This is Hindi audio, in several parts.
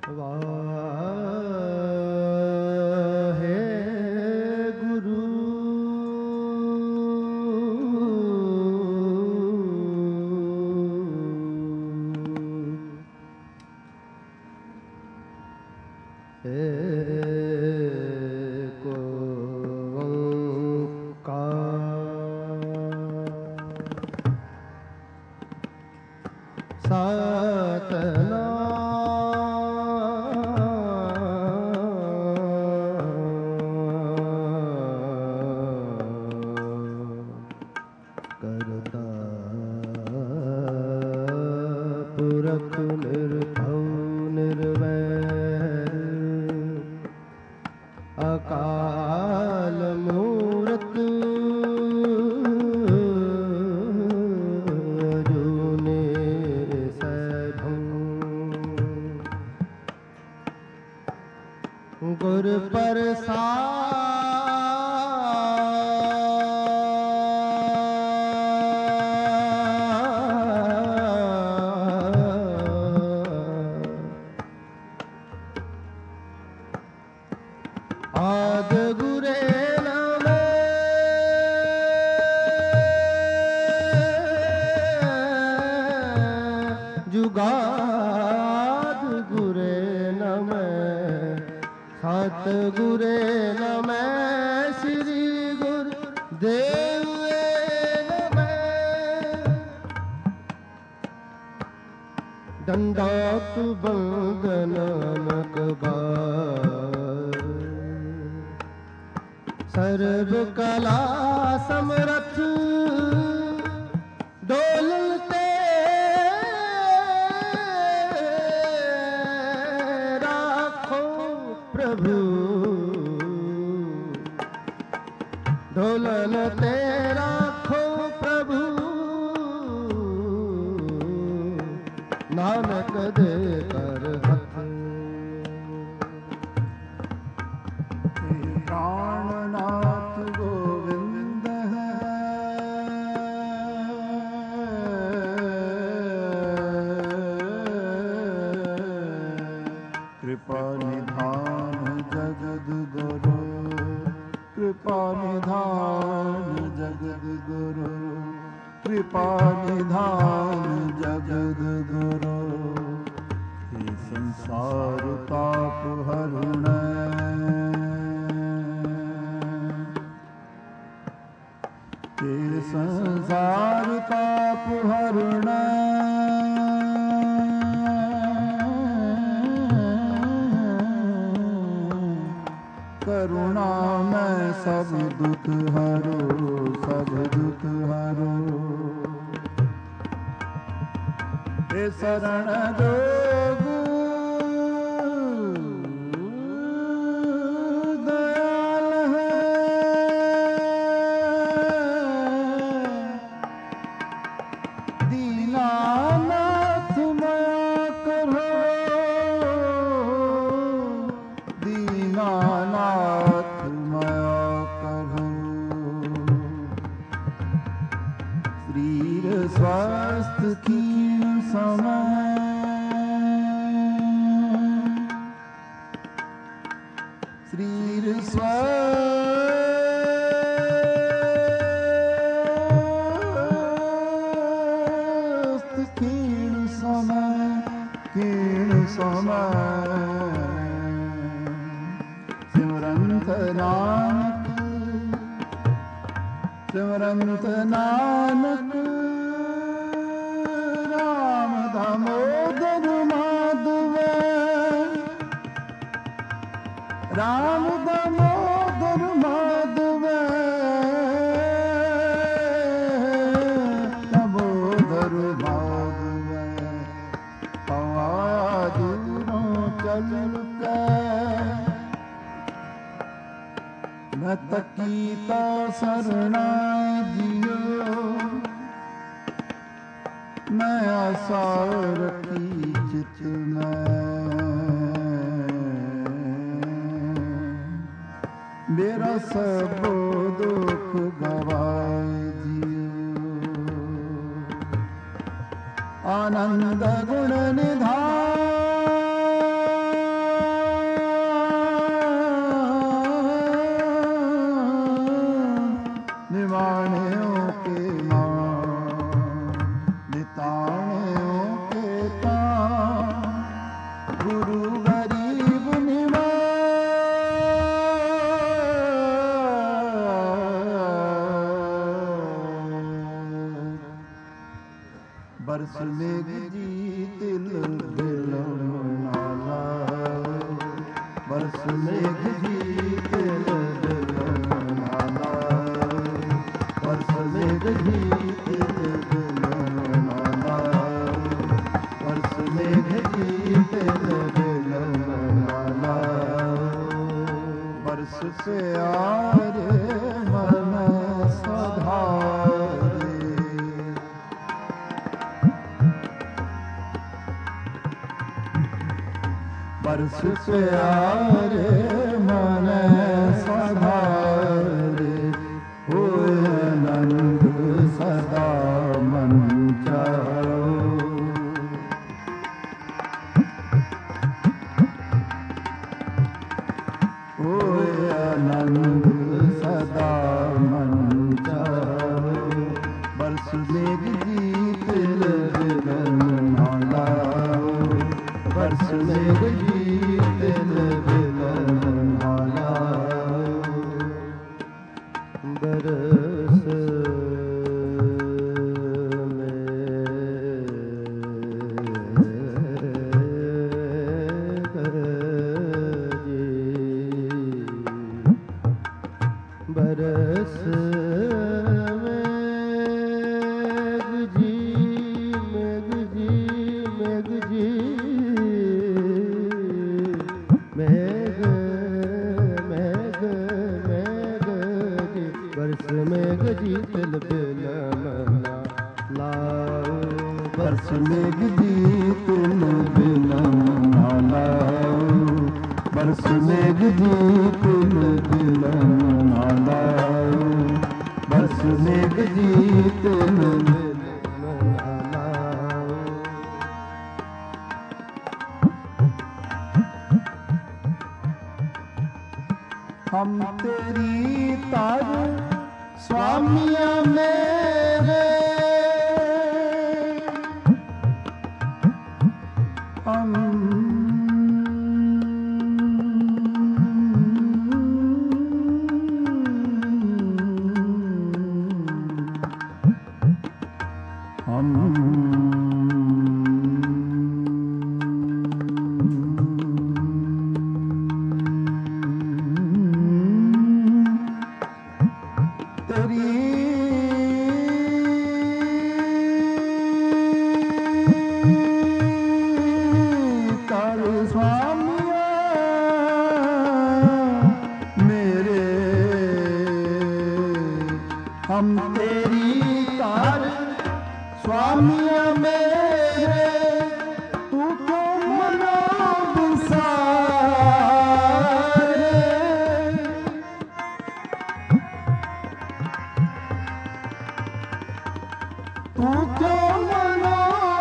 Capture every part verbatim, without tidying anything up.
आनंद गुण निधान मेघ गीत बिलमनाला बरस प्यारे मन सधारे बरस प्यारे मन सधारे होए आनंद सदा मन चाओ होए आनंद सदा मन चाओ बरस मेघ गीत बिलमनाला बरस मेघ गीत बिलमनाला बरस बरस मेघ जी मेघ जी मेघ जी मेघ मेघ मेघ जी बरस मेघ जी तिल बिलमना लाओ बरस मेघ जी तिल बिलमना लाओ बरस मेघ जी तिल बिलमना लाओ बरस मेघ जी तिल बिलमना लाओ हम तेरी तार स्वामिया मेरे हम हम तेरी तार स्वामिया मेरे हम तेरी तार स्वामिया मेरे तू को मना बिसारे तू को मना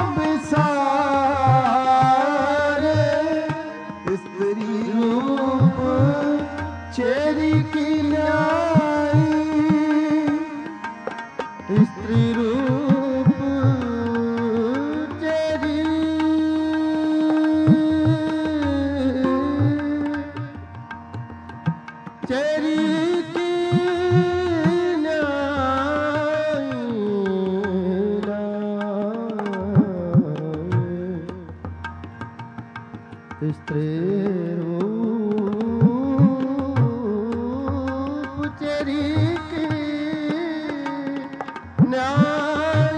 बिसारे स्त्री रूप चेरी की न्याई स्त्री रूप चेरी चेरी की न्याय स्त्री रूप चेरी की न्याय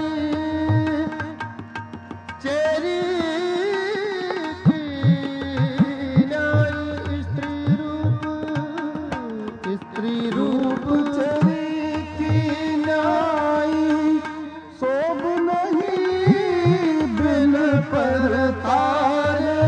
चेरी की न्याय स्त्री रूप स्त्री रूप चेरी की न्याय शोभ नहीं बिन पर तारे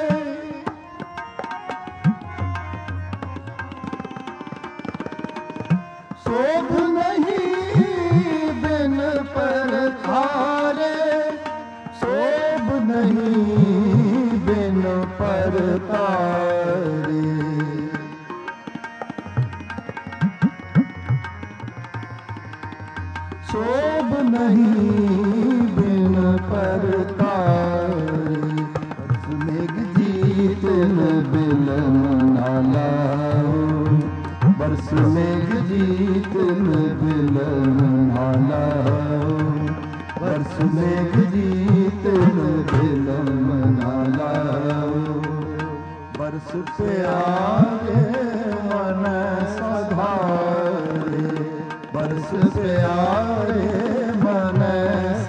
शोभ नहीं बिन पर तारे शोभ नहीं बिन पर तारे शोभ नहीं बिन पर तारे बरस मेघ जी तिल बिलमना लाओ बरस मेघ जी तिल बिलमना लाओ बरस मेघ जी तिल बिलमना लाओ बरस प्यारे मन सधारे बरस प्यारे मन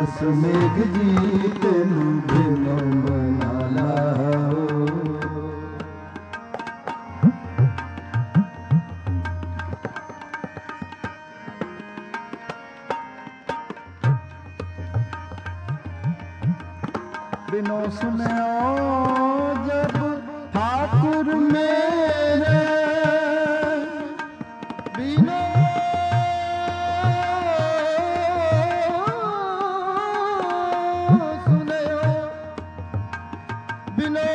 बरस मेघ जी तेनू बिनो बना लाओ। बिनो सुनो जब ठाकुर मेरे, बिनो सुनो बिनो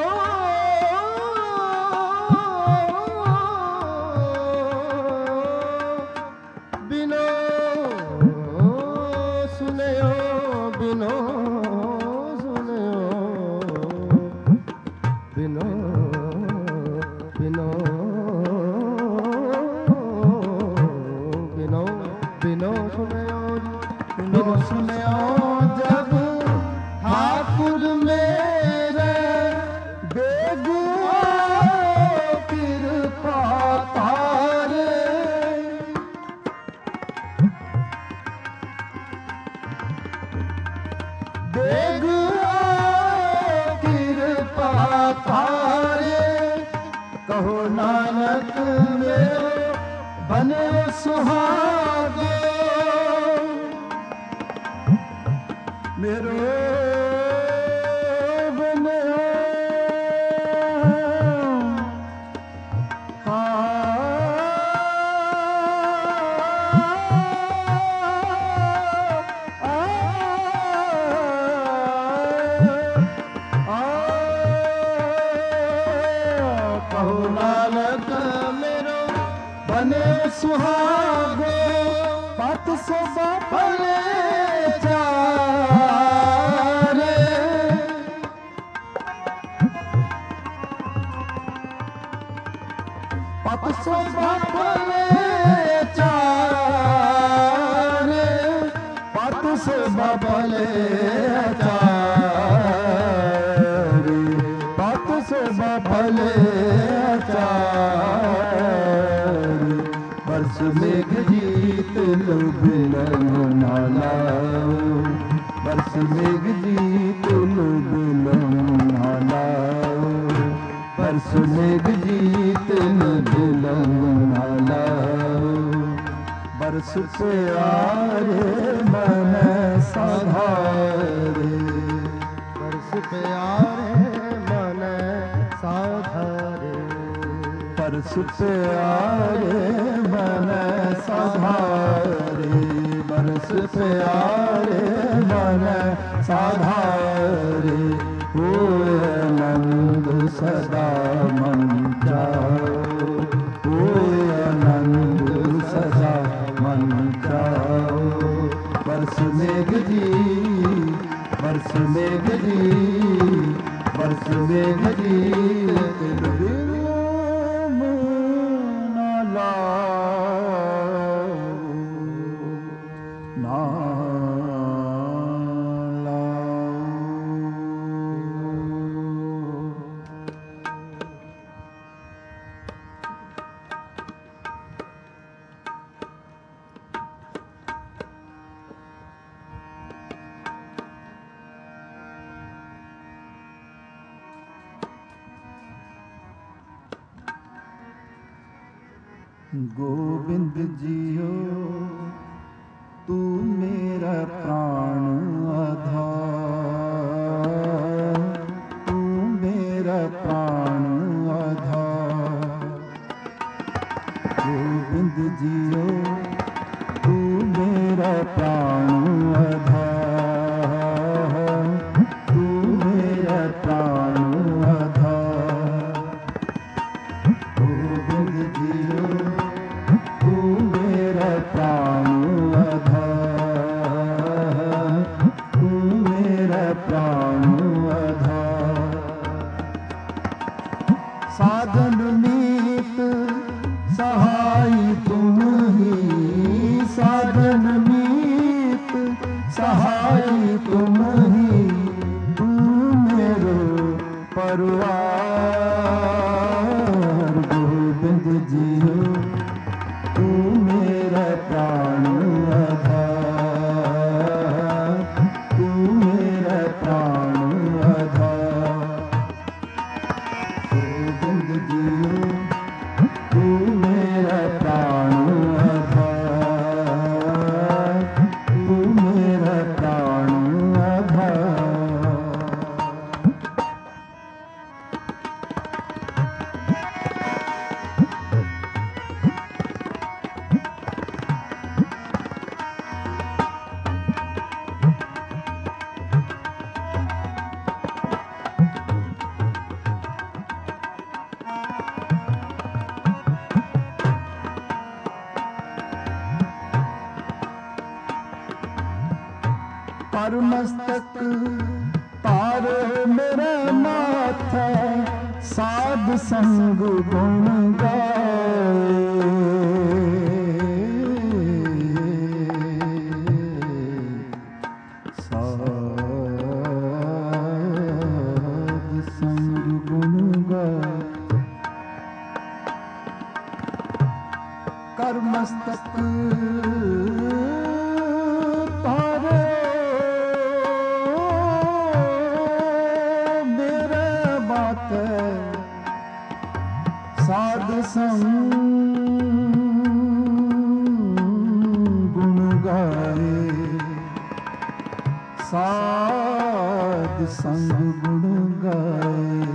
बिनो सुनो बिनो बिनो बिनो बिनो बिनो सुनो बिनो सुनो जब ठाकुर मेरे, बेगुआ कृपा तारे, बेगुआ कृपा तारे, कहो नानक मेरो बने सुहागो, मेरो बने नानक मेरो बने सुहागो, पत सो बापले चारे, पत सो बापले चारे, पत सो बापले चारे, पत सो बापले चारे, बरस मेघ जीत लो बिलन ना लाओ, बरस मेघ जीत लो बिलन ना लाओ, बरस मेघ जीत लो बिलन ना लाओ, बरस प्यारे मन साधारे, बरस प्यारे मन साधारे, बरस प्यारे मन साधारे, बरस प्यारे मन साधारे, होए आनंद सदा मन जाओ, होए आनंद सदा मन जाओ, बरस मेघ जी, बरस मेघ जी, बरस मेघ जी, गोविंद जियो तू मेरा प्राण आधार, तू मेरा प्राण आधार, गोविंद जियो तू मेरा प्राण आधार, तू मेरा प्राण आधार, गोविंद जियो तू मेरा प्राण आधार, तू मेरा प्राण आधार, साधन मीत सहाय तुम ही, साधन मीत सहाय तुम ही, तू मेरो परिवार, गोविंद जियो तू मेरा प्राण आधार, कर मस्तक तारे मेरे माथे, साध संग गुण गाए। साध संग गुण गाए। कर मस्तक तारे मेरे माथे, साध संग गुण गाए। साध संग गुण गाए।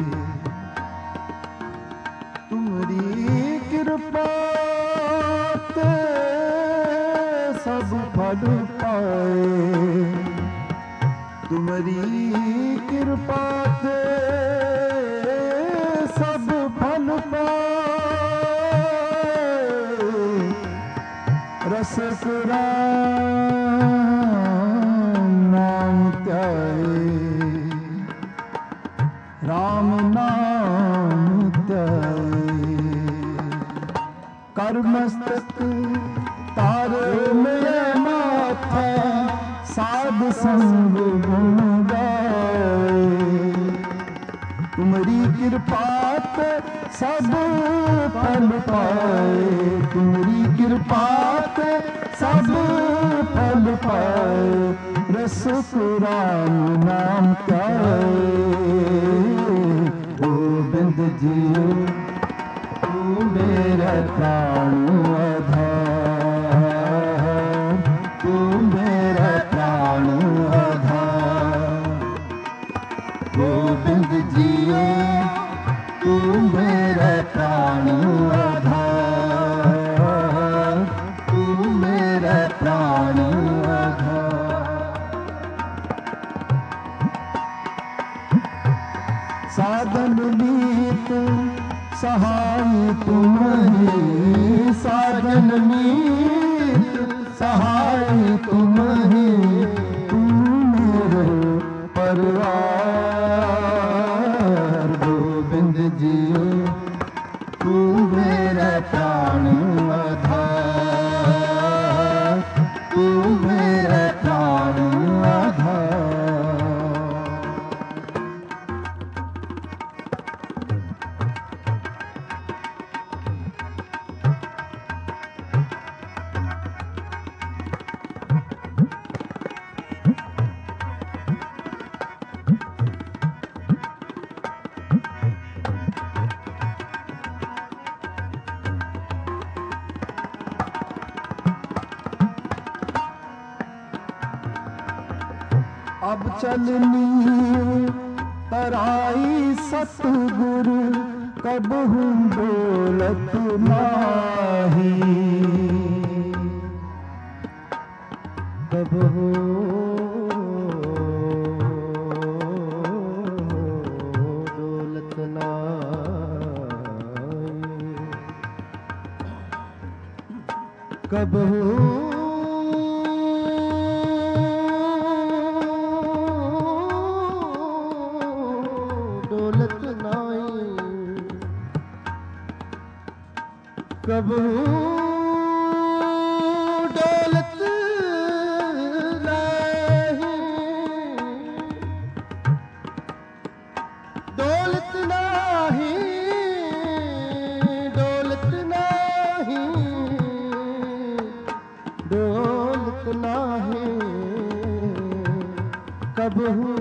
तुमरी कृपा ते सब फल पाए। तुमरी कृपा ते सब फल पाए। रस राम नाम त्याए। राम नाम त्याए। कर मस्तक तारे मेरे माथे, साध संग गुण गाए। तुमरी कृपा ते सब फल पाए। तुमरी कृपा ते सब फल पाए। रस राम नाम त्याए। गोविंद जी तू मेरा प्राण आधार। तू मेरा प्राण आधार। गोविंद जी तू मेरा प्राण आधार। तू मेरा प्राण आधार। साधन मीत सहाय तुम ही। साधन मीत सहाय तुम ही। तुम मेरे परिवार। गोविंद जी तू मेरा प्राण आधार। तू मेरा प्राण आधार। अब चलनी तराई सतगुरु, कबहू दौलत माही। कबहू दौलत नाही। कबहू कबहू दौलत नहीं। दौलत नहीं। दौलत नहीं। दौलत नहीं। कबहू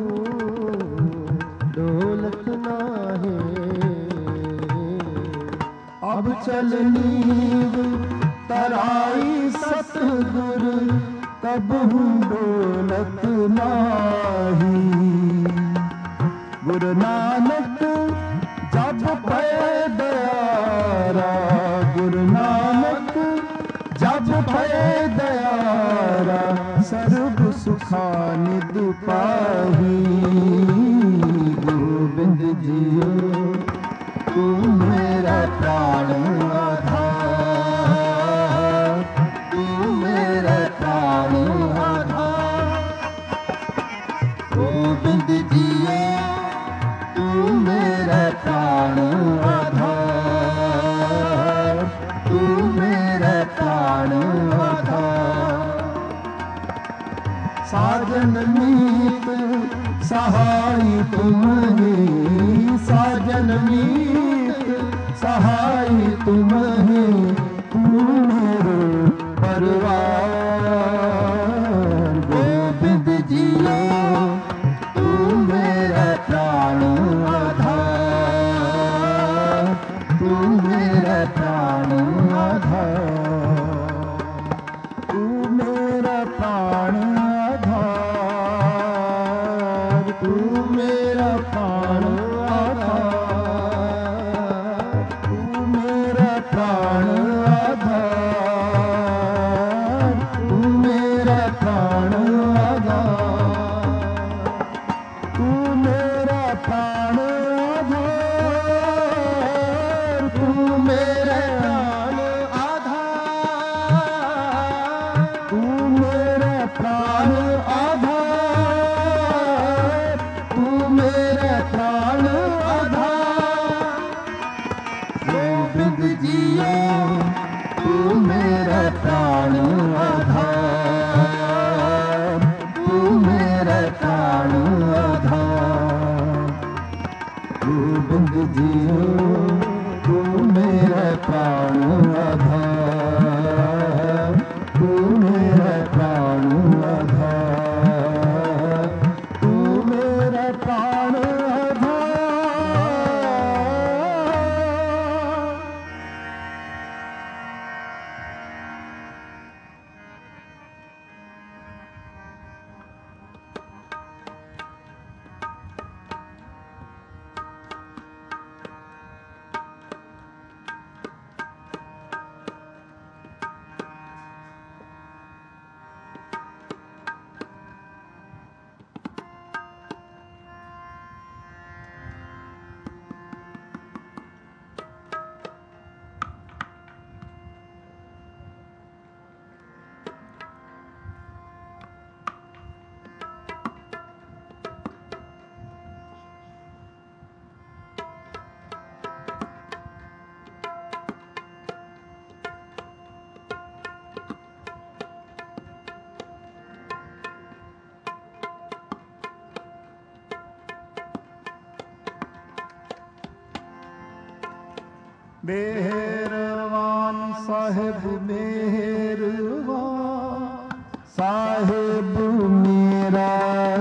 दौलत नहीं। अब चलनी तराई सतगुरु, कबहू दौलत नाही। गुरु नानक जब पैदयारा। गुरु नानक जब पैदयारा। सर्व सुखानिद पाही। गोविंद जी तू मेरा प्राण आधार। तू मेरा प्राण आधार। गोबिंद जियो तू मेरा प्राण आधार, तू मेरा प्राण आधार। साजन मीत सहाय तुम ही, साजन मीत सहाय तुम ही, तू मेरे परिवार। गोविंद जियो तू मेरा प्राण आधार, तू मेरा प्राण आधार, तू मेरा प्राण आधार, तू मेरा प्राण आधार, तू मेरा प्राण आधार, तू मेरा प्राण आधार, तू मेरा प्राण आधार, तू मेरा प्राण आधार, तू मेरा प्राण आधार, तू मेरा प्राण आधार। गोविंद जियो तू मेरा प्राण आधार, तू मेरा प्राण आधार। गोविंद जियो तू मेरा प्राण आधार, तू मेरा प्राण आधार, तू मेरा प्राण आधार। मेहरबान साहिब मेहरबान, साहिब मेरा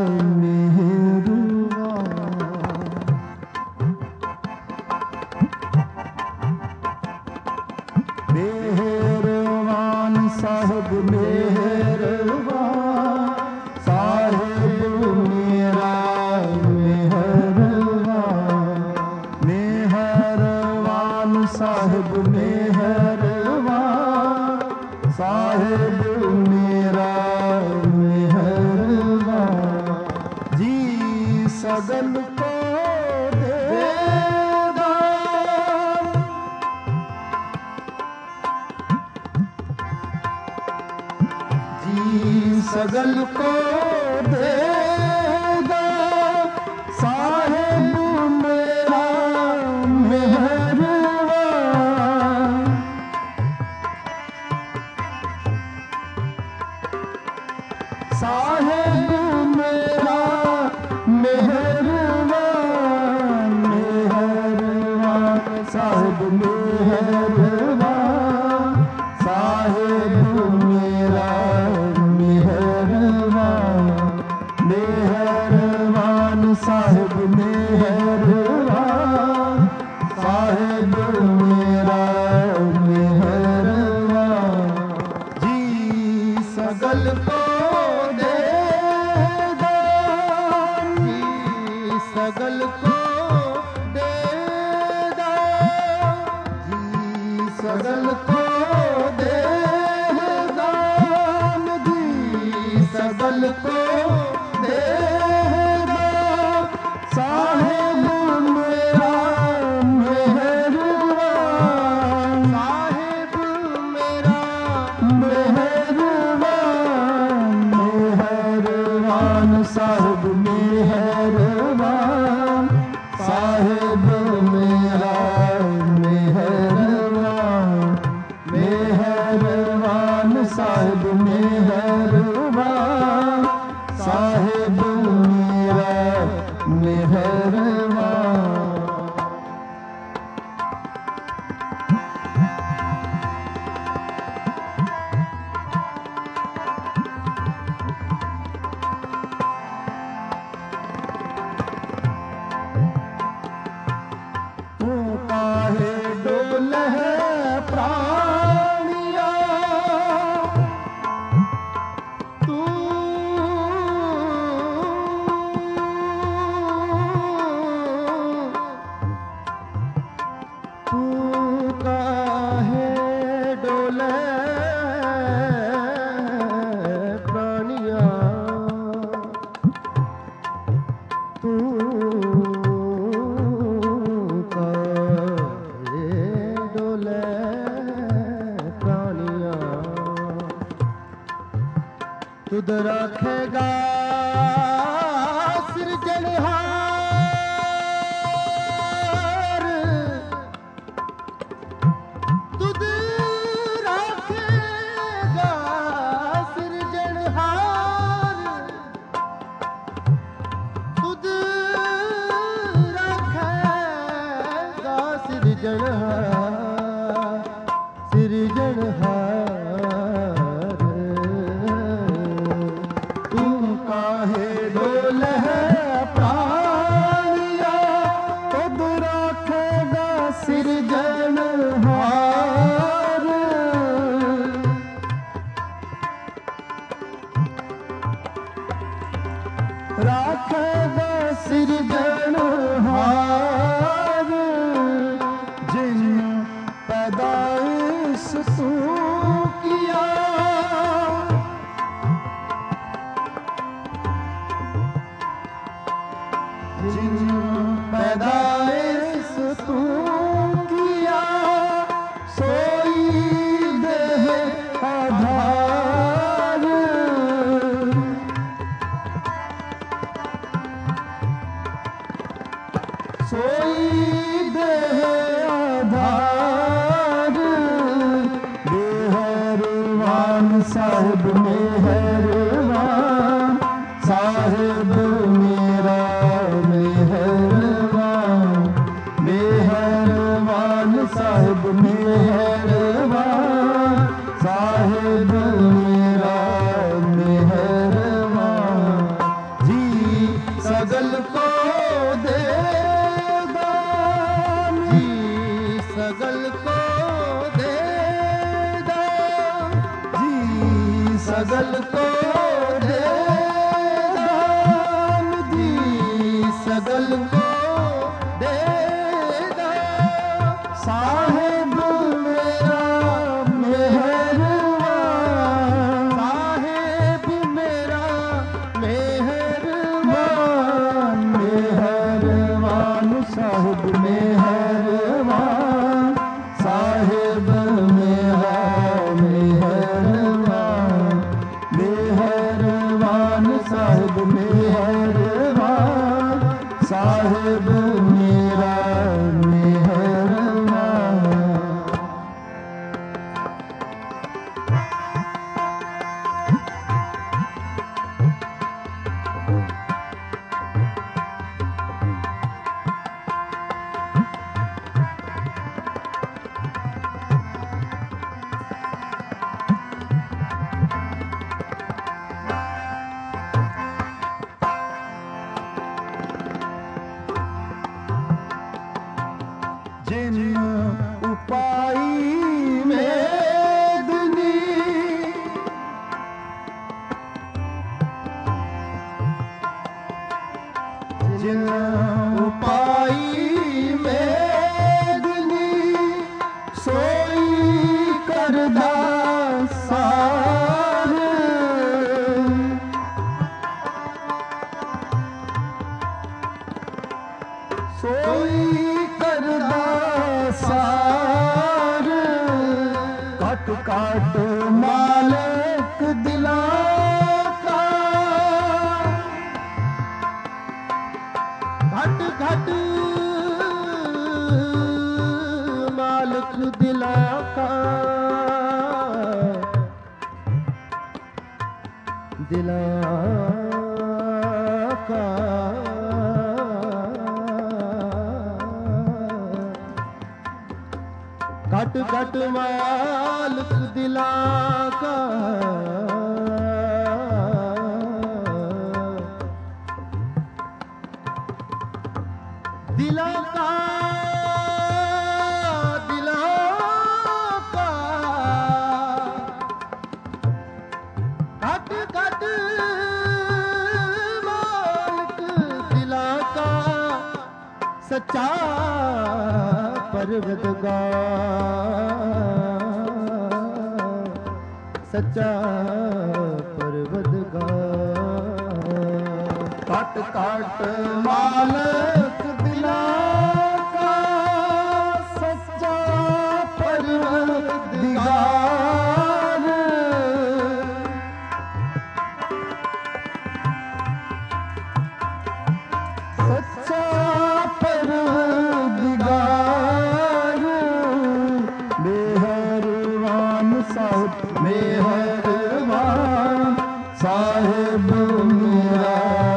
मेहरबान। मेहरबान साहिब मेहरबान, साहिब मेरा मेहरबान। मेहरबान साहिब मेहरबान, साहिब मेरा मेहरबान। जी सगल को देदा, जी सगल को देदा, साहिब मेरा मेहरबान। साहिब मेरा मेहरबान, मेहरबान साहिब मेहरबान, साहिब मेरा मेहरबान। मेहरबान साहिब मेहरबान, साहिब मेरा मेहरबान। जी सगल को देदा, जी सगल को देदा, जी सगल को देदा, जी सगल को देदा। साहिब मेरा मेहरबान, साहिब मेरा मेहरबान, मेहरबान मेहरबान साहिब मेहरबान, साहिब मेरा मेहरबान, मेहरबान साहिब मेहरबान, साहिब मेरा मेहरबान। काहे डोले प्राणिया तू, तू काहे डोले प्राणिया तू तुद रखेगा सृजनहार, तुद रखेगा सृजनहार, तुद रखेगा सृजनहार, सृजनहार। काहे डोले प्राणिया तुद रखेगा सृजनहार, रखेगा सृजनहार। जिन पैदाइश तू किया, जिन पैदाइश तू किया, सोई देह आधार, सोई देह आधार। मेहरबान साहिब मेहरबान, साहिब मेरा मेहरबान, मेहरबान साहिब मेहरबान, साहिब मेरा मेहरबान। जी सगल को दे दान, जी सगल को दे दान, जी सगल को दे दान, जी सगल को दे दान। साहिब मेरा मेहरबान, साहिब मेरा मेहरबान, मेहरबान साहिब मेहरबान, साहिब मेरा मेहरबान, मेहरबान साहिब मेहरबान, साहिब मेरा मेहरबान। जिन उपाई वेदनी, जिन उपाई वेदनी, सोई करदा सार, सोई करदा सार। काट काट मालिक दिला का, घट घट मालिक दिला का, दिला का घट घट मालिक दिला का, दिला का दिला का घट घट मालिक दिला का, सच्चा परवरदिगार, सच्चा परवरदिगार। काट काट मालिक दिला का, सच्चा परवरदिगार। सच्चा परवरदिगार, मेहरबान साहिब, मेहरबान साहिब मेरा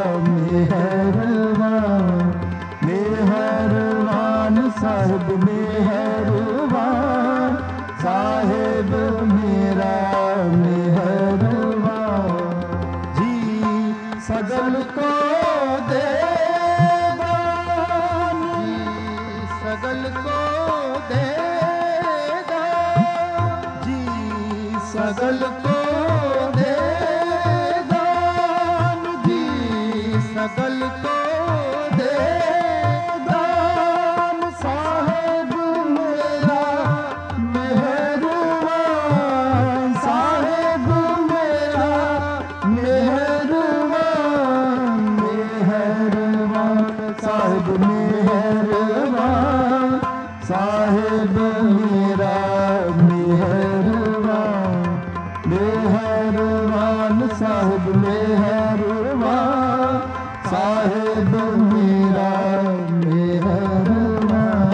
मेहरबान, मेहरबान साहिब, मेहरबान साहिब मेरा मेहरबान। जी सगल को देगा, जी सगल को देगा, जी सगल को देगा, जी सगल को देगा। साहिब मेरा मेहरबान, साहिब मेरा मेहरबान, मेहरबान साहिब, मेहरबान साहिब मेरा मेहरबान, मेहरबान साहिब, मेहरबान साहिब मेरा मेहरबान।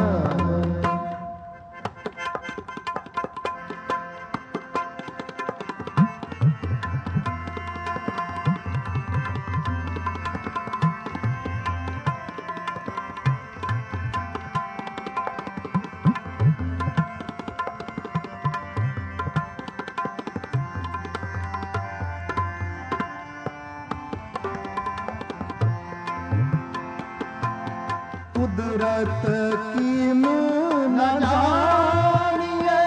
कुदरत की मुँह न जानिए,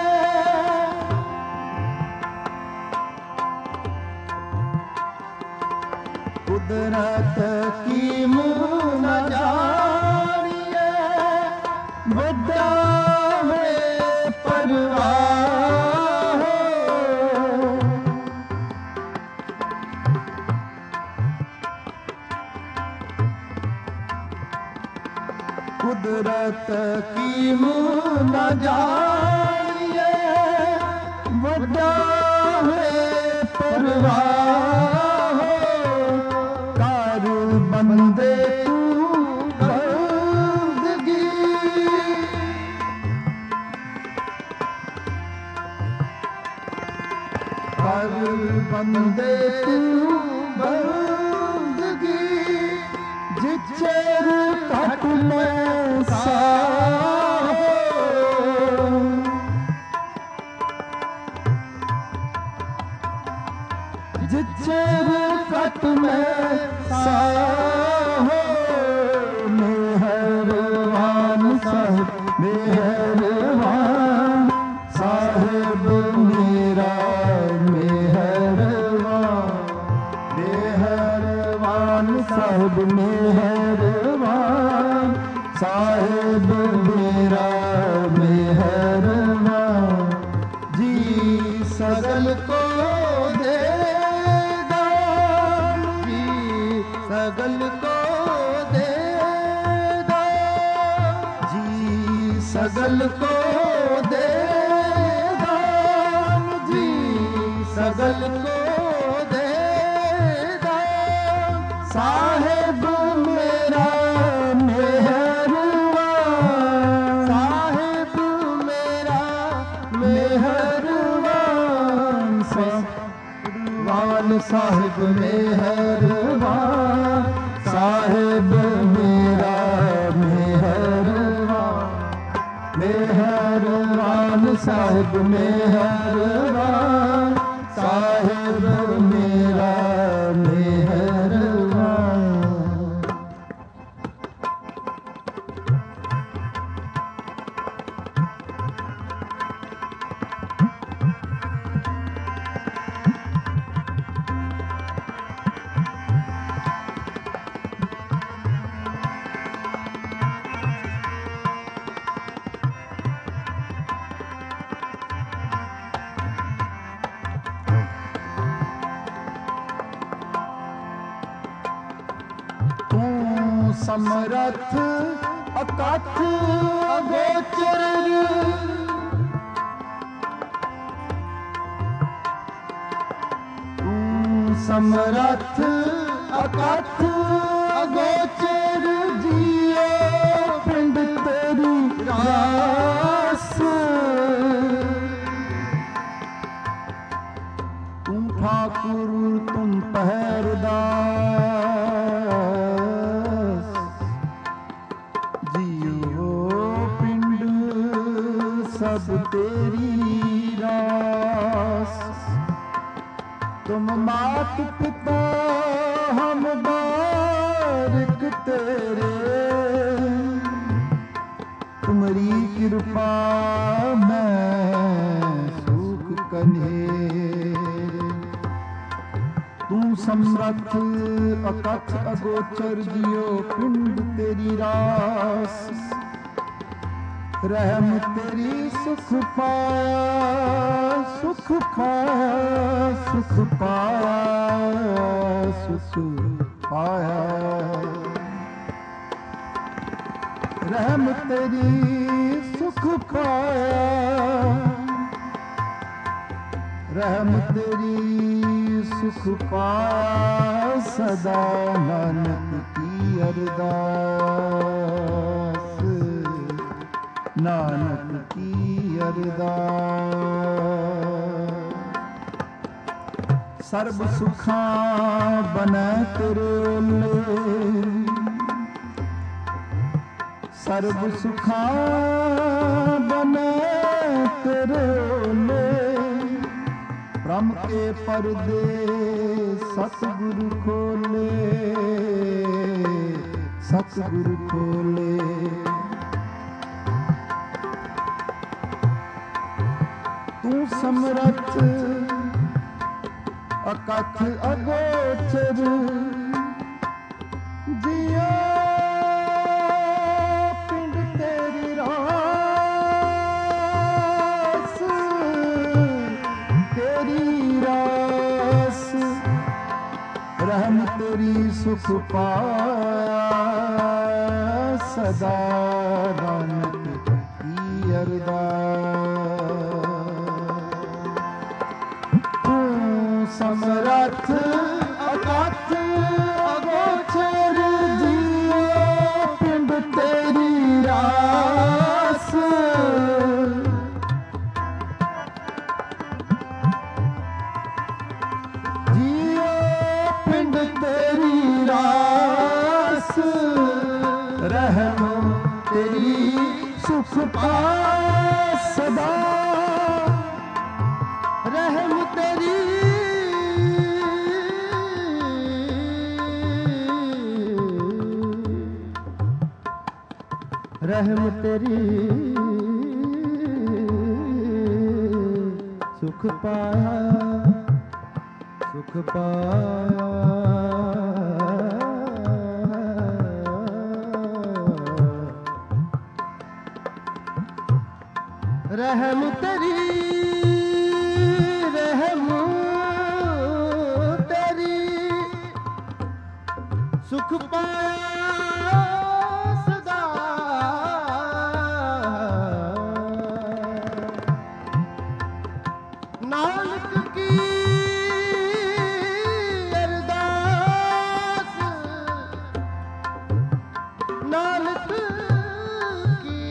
कुदरत की मुँह न जानिए, बड़ा है परवाह हो। कुदरत की मुँह न जानिए, बड़ा है परवाह हो। कार बंदे तू बंदगी, कार बंदे तू बंदगी, जिचर कट में साहो, जिचर कट में साहो। मेहरबान साहिब, मेहरबान साहिब मेरा मेहरबान, मेहरबान साहिब, मेहरबान साहिब मेरा मेहरबान। जी सगल को देगा, जी सगल को देगा, जी सगल को देगा, जी सगल को देगा। साहिब मेरा साहिब मेहरबान, साहिब मेरा मेहरबान, मेहरबान साहिब मेहरबान, साहिब मेरा मेहरबान। समरथ अकथ अगोचर, तू समरथ अकथ अगोचर, जियो पिंड तेरी रास, तुम ठाकुर तुम पहरेदार, सब तेरी रास, तुम मात पिता हम बारिक तेरे, तुम्हारी कृपा मैं सुख कन्हेरे। तू समरथ अकथ अगोचर, जियो पिंड तेरी रास, रहम तेरी सुख पाया, सुख पाया, सुख पाया, सुख पाया। रहम तेरी सुख पाया, रहम तेरी सुख पाया, सदा नानक की अरदास, नानक की अरदास। सर्ब सुखां बनै तेरे ओले, सर्ब सुखां बनै तेरे ओले, ब्रह्म के पर्दे सतगुरु खोले, सतगुरु खोले। तू समरथ अकथ अगोचर, जियो पिंड तेरी रास, तेरी रास, रहम तेरी सुख पाया, सदा नानक की अरदास। समरथ अकथ अगोचर, जियो पिंड तेरी रास, जियो पिंड तेरी रास, रहम तेरी सुख पाया, सदा रहम तेरी, रहम तेरी सुख पाया, सुख पाया। रहम तेरी, रहम तेरी सुख पाया, सदा नानक की अरदास, नानक की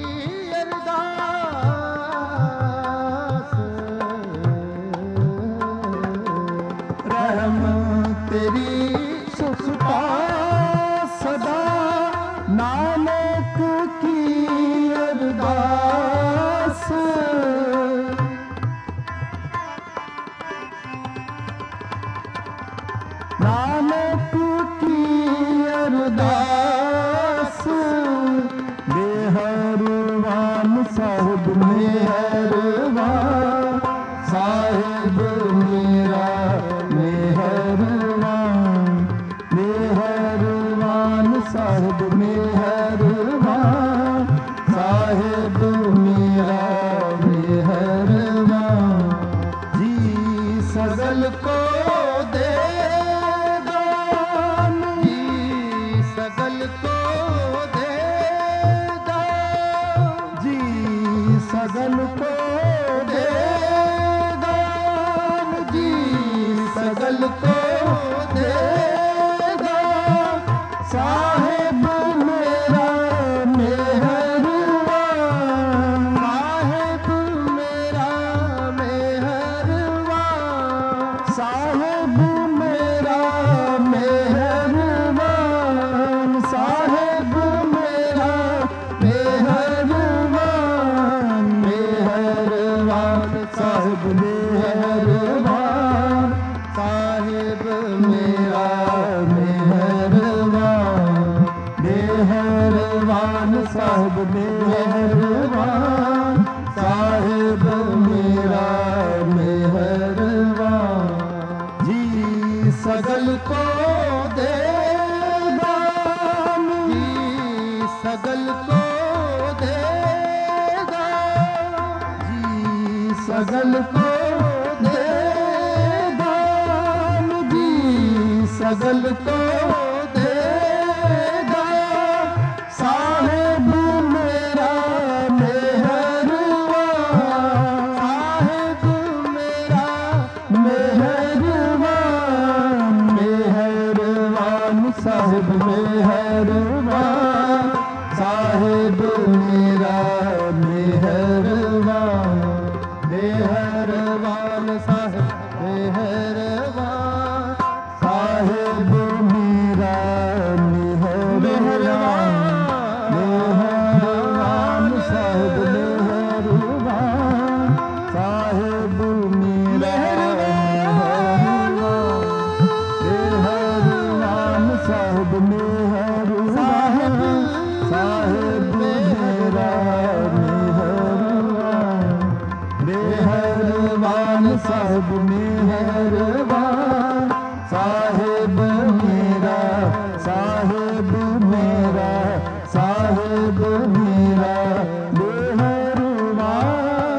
अरदास। रहम साहिब मेहरबान, साहिब मेरा मेहरबान जी सगल को दे दान, जी सगल को दे दान, जी सगल को दे दान, जी सगल को दे दान, साहिब मेरा मेहरबान, साहिब मेरा मेहरबान, साहिब मेरा मेहरबान, साहिब मेरा मेहरबान, मेहरबान साहिब मेहरबान, साहिब मेरा मेहरबान, मेहरबान साहिब मेहरबान, साहिब मेरा मेहरबान जी सगल को दे दान, जी सगल को दे दान, जी सगल को दे दान, जी सगल को दे दान, साहिब मेरा मेहरबान, साहिब मेरा मेहरबान, मेहरबान साहिब मेहरबान, साहिब मेरा मेहरबान, मेहरबान साहिब मेहरबान, साहिब मेरा मेहरबान, मेहरबान साहिब मेहरबान, साहिब मेरा मेहरबान, मेहरबान साहिब मेहरबान, साहिब मेरा मेहरबान, मेहरबान साहिब मेहरबान, साहिब मेरा, साहिब मेरा, साहिब मेरा मेहरबान।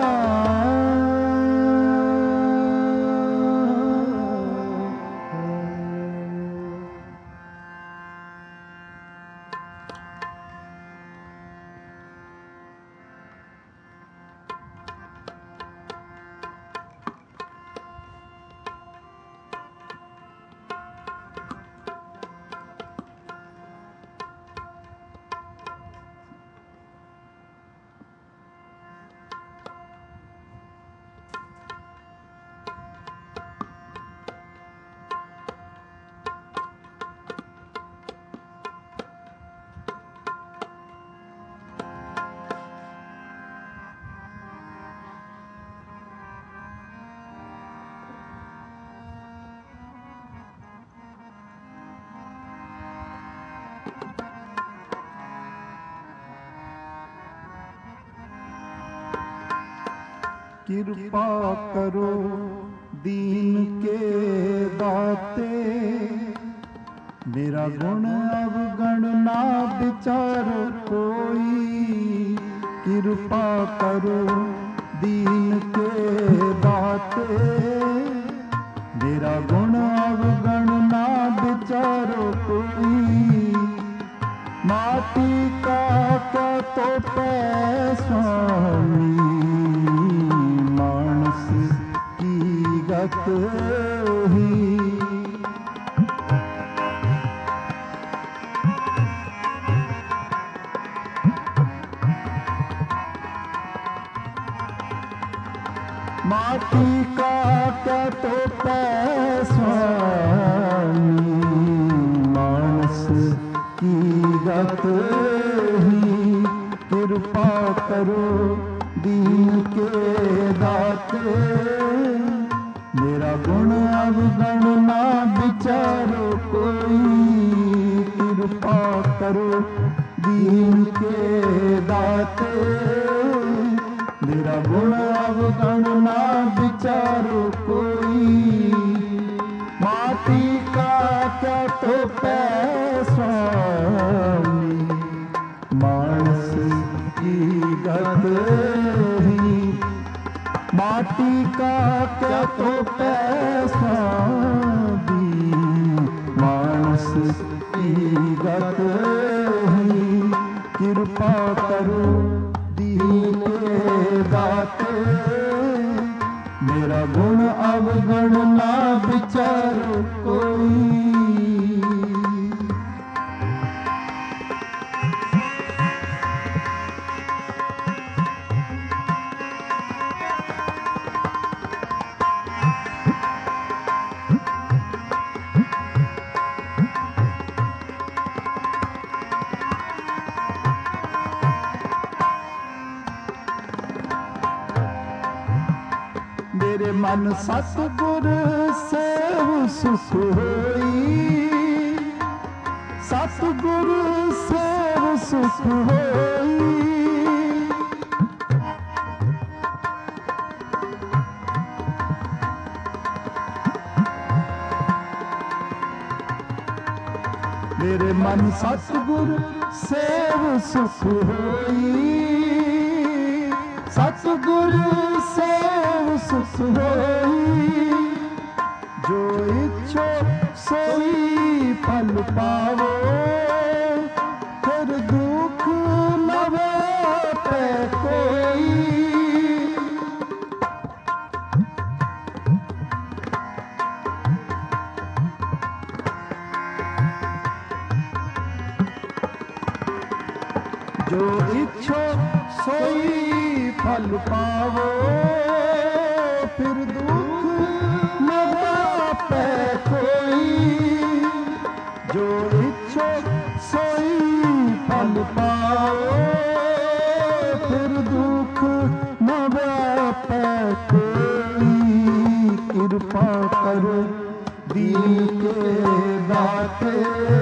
कृपा करो दीन के दाते, मेरा गुण अवगण ना विचारो कोई। कृपा करो दीन के दाते, मेरा गुण अवगण ना विचारो कोई। माटी का क्या तो स्वामी, मानस की गत ही। माटी का क्या तो स्वामी, मानस की गत ही। कृपा करो दीन के दाते, मेरा गुण अवगण ना विचारो कोई। कृपा करो दीन के दाते, मेरा गुण अवगण ना विचारो कोई। माटी का क्या तो स्वामी, गत ही कृपा करो दीन के दाते। मेरा गुण अवगुण ना विचारो कोई। मेरे मन सतगुर सेव सुख होई। सतगुर सेव सुख होई। मेरे मन सतगुर सेव सुख होई। सतगुर सेव सुख होई। जो इच्छो सोई फल पावो। फिर दुख न व्यापे कोई। जो इच्छो सोई फल पावो। फिर दुख न व्यापे कोई। जो इच्छो सोई फल पावो। फिर दुख न व्यापे कोई। कृपा करो दीन के दाते।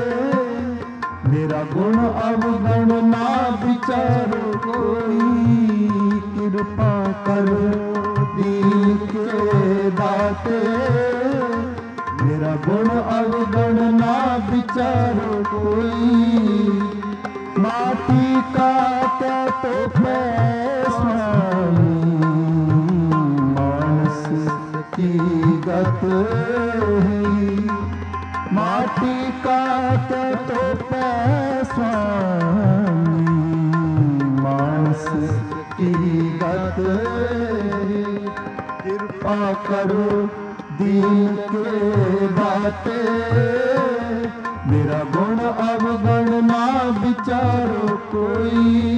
मेरा गुण अवगुण ना विचारो कोई। कृपा करो दीन के दाते। मेरा गुण अवगुण ना विचारो कोई। माटी का क्या तो स्वामी। मानस की गत ही। माटी का क्या तो स्वामी। मानस की गत। कृपा करो दीन के दाते। मेरा गुण अवगुण ना विचारो कोई।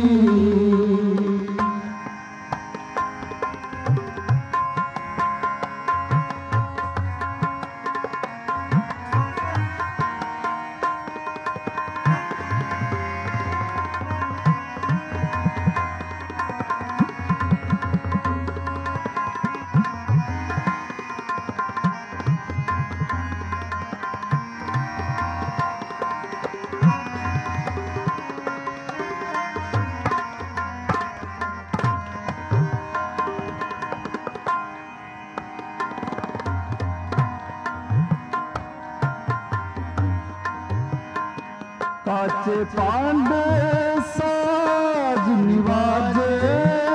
काचे पांडे साज निवाजे।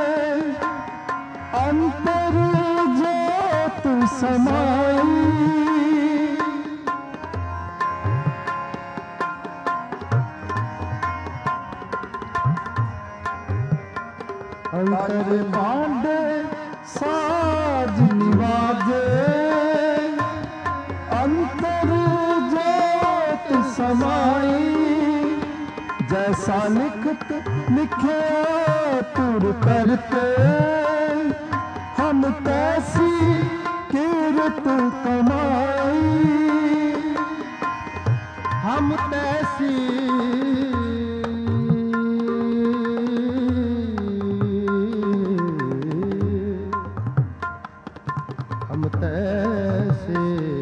अंतर जोत समाई। अंतर पांडे साज निवाजे। अंतर जोत समाई। जैसा लिखत लिखे तुर करते। हम कैसी कीरत कमाई। हम तैसी हम तैसे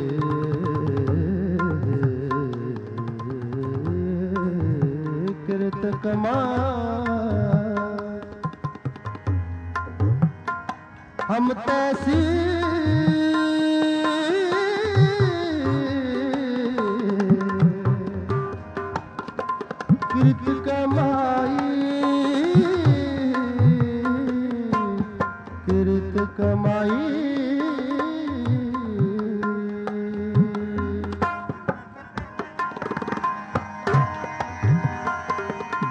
कृत कमाई। हम तैसी कृत कमाई। कृत कमाई।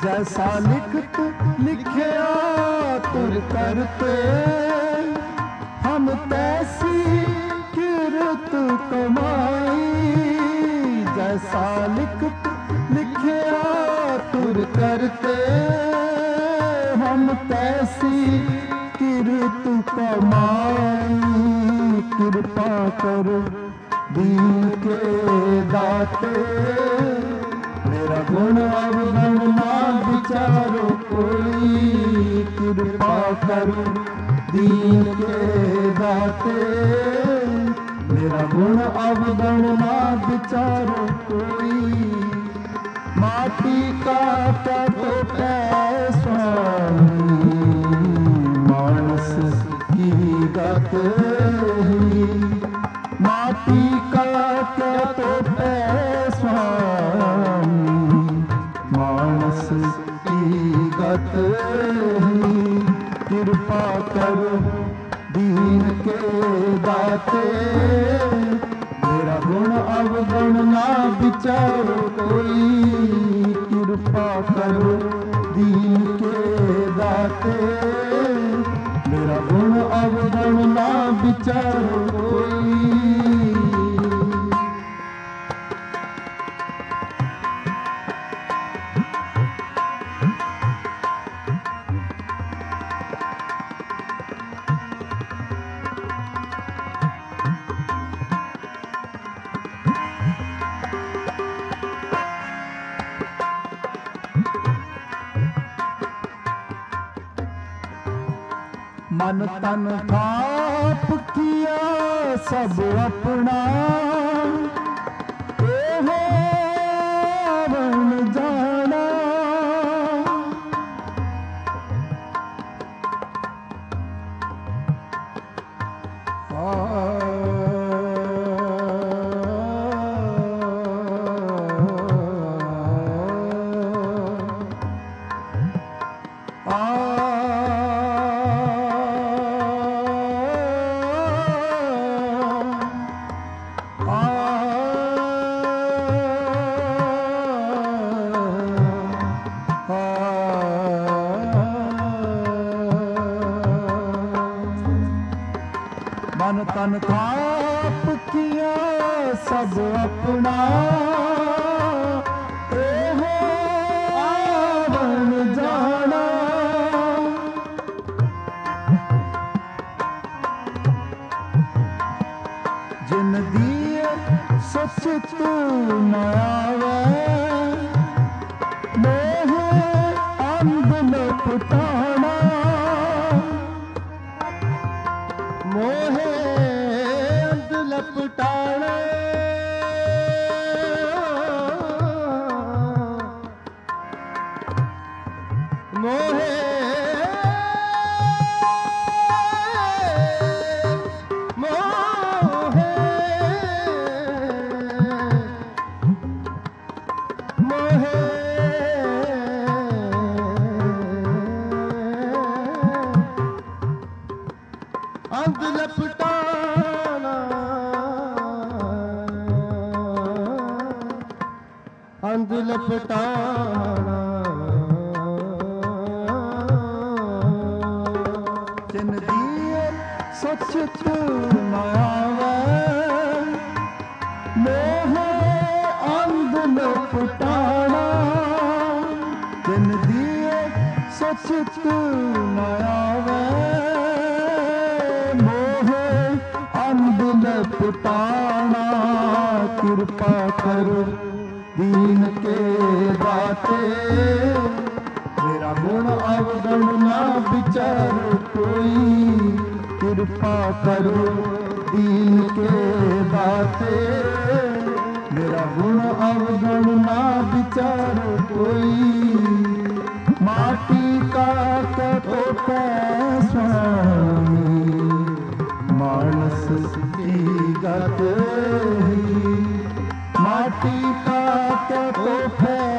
जैसा लिखत लिखिया तुर करते, हम तैसी किरत कमाई। जैसा लिखत लिखिया तुर करते, हम तैसी किरत कमाई। कृपा कर दीन के दाते, मेरा गुण अवगुण ना विचारो कोई। कृपा कर दीन के दाते, मेरा गुण अवगुण ना विचारो कोई। माटी का तप है स्वामी, मानस की गत ही। माटी का तप है स्वामी, मानस की गत ही। कृपा कर दीन के दाते, मेरा गुण अवगुण ना विचारो कोई। कृपा करो दीन के दाते, मेरा गुण अवगुण ना विचारो कोई। मन तन थाप किया सब अपना, एहो वर्ण जाना। मन तन थाप किया सब अपना, एहो आवरण जाना। जिन दिए सचित न आवे, मोह अंध लपटाना। मोहे अंध लपटाना, मोहे मोहे मोहे अंध लपटाना, अंध लपटाना। जिन दिए सचित न आवे, मोह अंध लपटाना। जिन दिए सचित न आवे, लपटाना। कृपा करो दीन के दाते, मेरा गुण अवगुण ना विचारो कोई। कृपा करो दीन के दाते, मेरा गुण अवगुण ना विचारो कोई। माटी का कटोप स्वामी, मानस की गत ही। माटी का कटोप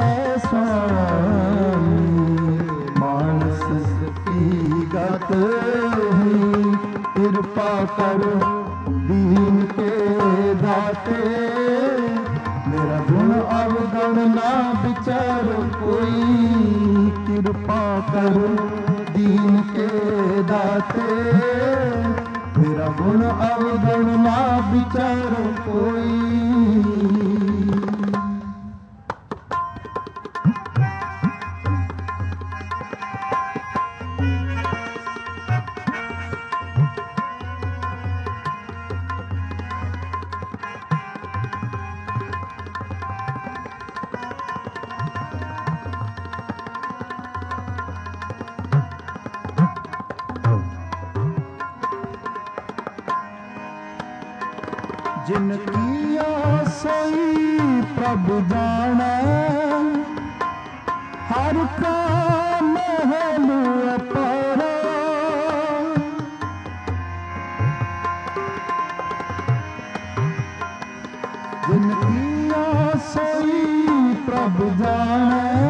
स्वामी, मानस की गत ही। कृपा करो दीन के दाते, मेरा गुण अवगुण ना विचारो कोई। कृपा करो दीन के दाते, मेरा गुण अवगुण ना विचारो कोई। जिनकी सोई प्रभु जाने, हर का महल अपारा। जिनकी सोई प्रभु जाने,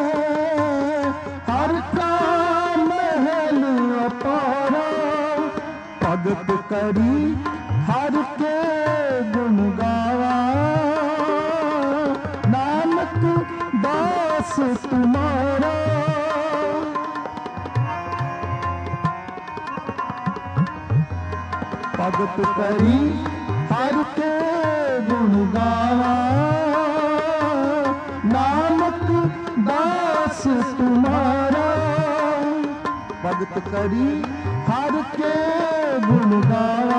हर का महल अपारा। भगत करी हर के गुण गावा, नानक दास तुम्हारा। भगत करी हर के गुण गावा, नानक दास तुम्हारा। भगत करी हर के गुण गावा,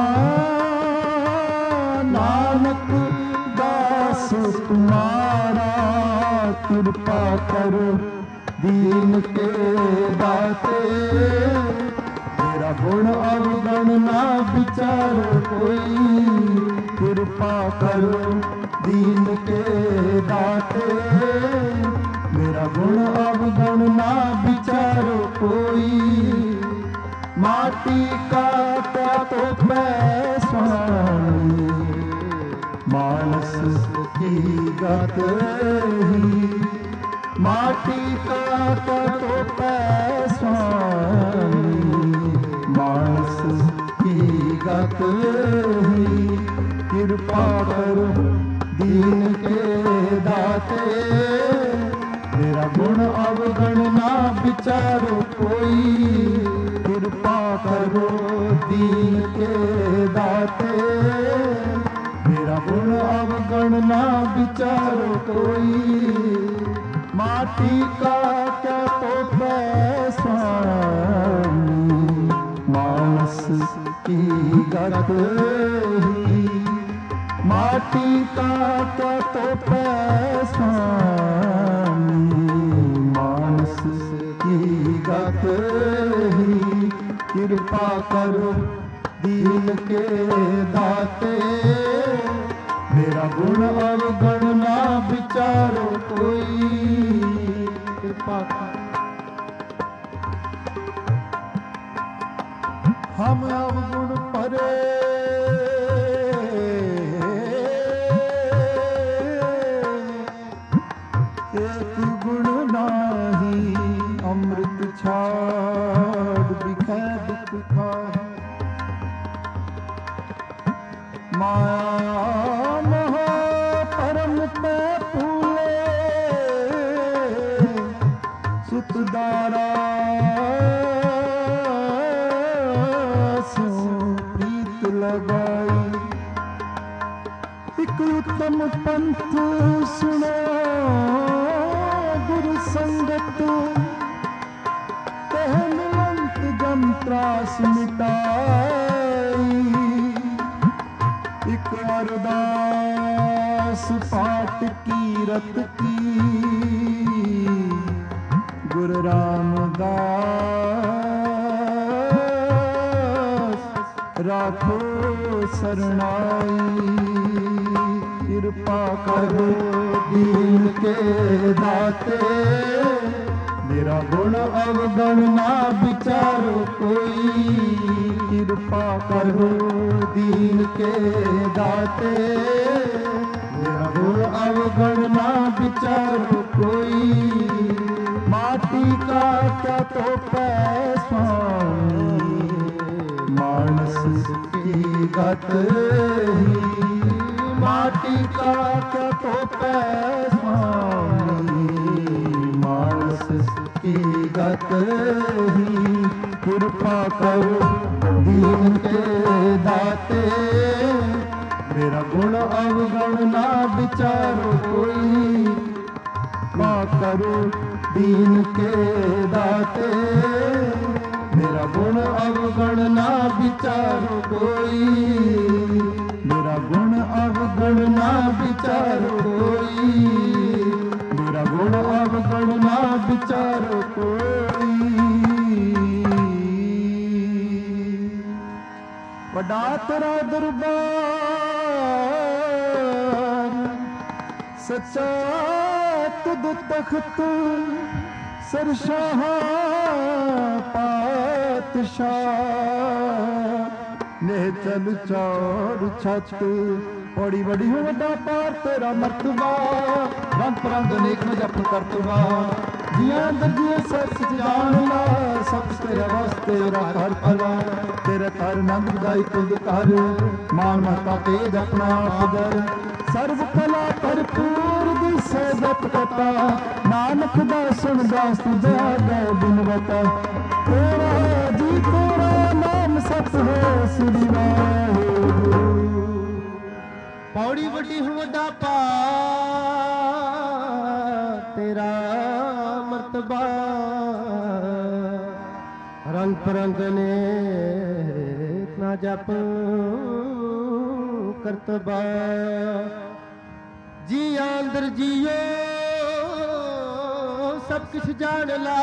नानक दास तुम्हारा। कृपा करो दीन के दाते, मेरा गुण अवगुण ना विचारो कोई। कृपा करो दीन के दाते, मेरा गुण अवगुण ना विचारो कोई। माटी का क्या तो पैसानी, मानस की गत ही। माटी का क्या तो पैसानी, मानस की गत ही। कृपा करो दीन के दाते, मेरा गुण अवगुण ना विचारो कोई। कृपा करो दीन के दाते, मेरा गुण अवगुण ना विचारो कोई। माटी का क्या तो पैसा, मानस की गत ही। माटी का क्या तो पैसा, मानस की गत ही। कृपा करो दीन के दाते, मेरा गुण अवगुण ना विचारो कोई। कृपा हम अवगुण परे, एक गुण नाही। अमृत छाड़ बिखै दुख खाए, माया मोह परम पे फूले। सुतदारा सो प्रीत लगाई, एक उत्तम पंथ सुनो गुरु संगत। कह मिलंत जम त्रास मिटाई, एक अरदास पाठ कीरत की। गुरु रामदास राखो शरणाई। कृपा करो दीन के दाते, मेरा गुण अवगुण ना विचारो कोई। कृपा करो दीन के दाते, मेरा गुण अवगुण ना विचारो कोई। माटी का क्या तो पैसा, मानस की गत ही। माटी का क्या तो पैसा, मानस की जाते ही कृपा करो दीन के दाते। मेरा गुण अवगुण ना विचारो कोई, कृपा करो दीन के दाते। मेरा गुण अवगुण ना विचारो कोई, मेरा गुण अवगुण ना विचारो कोई, मेरा गुण अवगुण ना विचारो कोई। वड्डा तेरा दरबार सच्चा तुद तख्त सरशाह पातशाह। ने चल चौड़ छत पौड़ी बड़ी हो वड्डा पार तेरा मर्तबा। रंग परंग अनेक में जप करतबा। जिया दर्जिया सच जान ला सब तेरा वास्ते हर भला। तेरा कर नंद बधाई तुद कर मान महता तेज अपना खुदर। सर्व कला भरपूर दिसे जप कथा। नानक दर्शन दास तुझे गए बिनवता। तेरा जी तेरा नाम सत है श्री वाहिगुरु। पौड़ी वड्डी हो वड्डा पार तेरा मर्तबा। रंग परंग ने ना जप करतबा। जी अंदर जियो सब कुछ जान ला।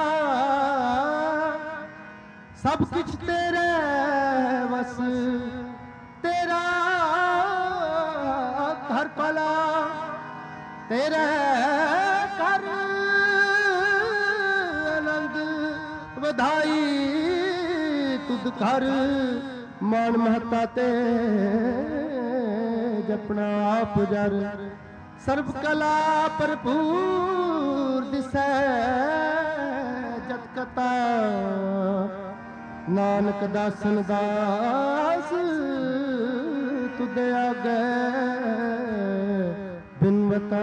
सब कुछ तेरे बस तेरा घर पला। तेरे कर आनंद बधाई तुद कर मान महता ते जपना आप जर। सर्व कला भरपूर दिसै जत कथा। नानक दासन दास तुद आगे बिनवता।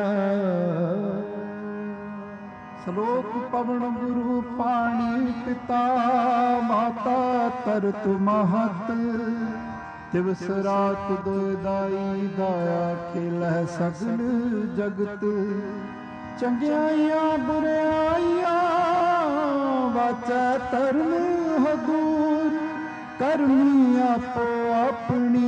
श्लोक पवन गुरु पानी पिता माता तरत महत। दिवस रात दोदाई दाया खेलह सगल जगत। चंगियाइयां बुराइयां वाचा धर्म हगूर। करनी आपो अपनी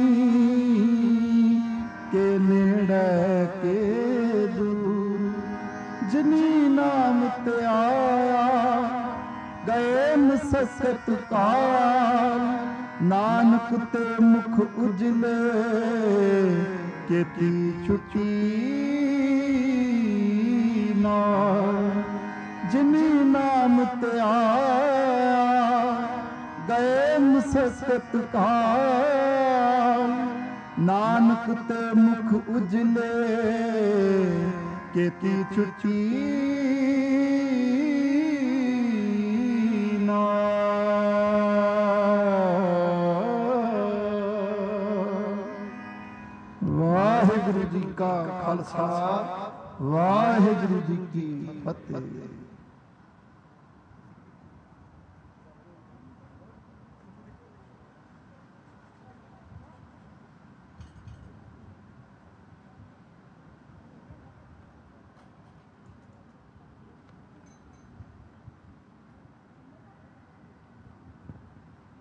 के नेड़े के दूर। जिनी नाम ते आया गए मसकत काल। नानक ते मुख उजले केती छुटी नाल। जिनी नाम ते आया गए मसकत काल। नानक ते मुख उजले केती छुटी वाहिगुरु जी का खालसा वाहिगुरु जी की फतेह।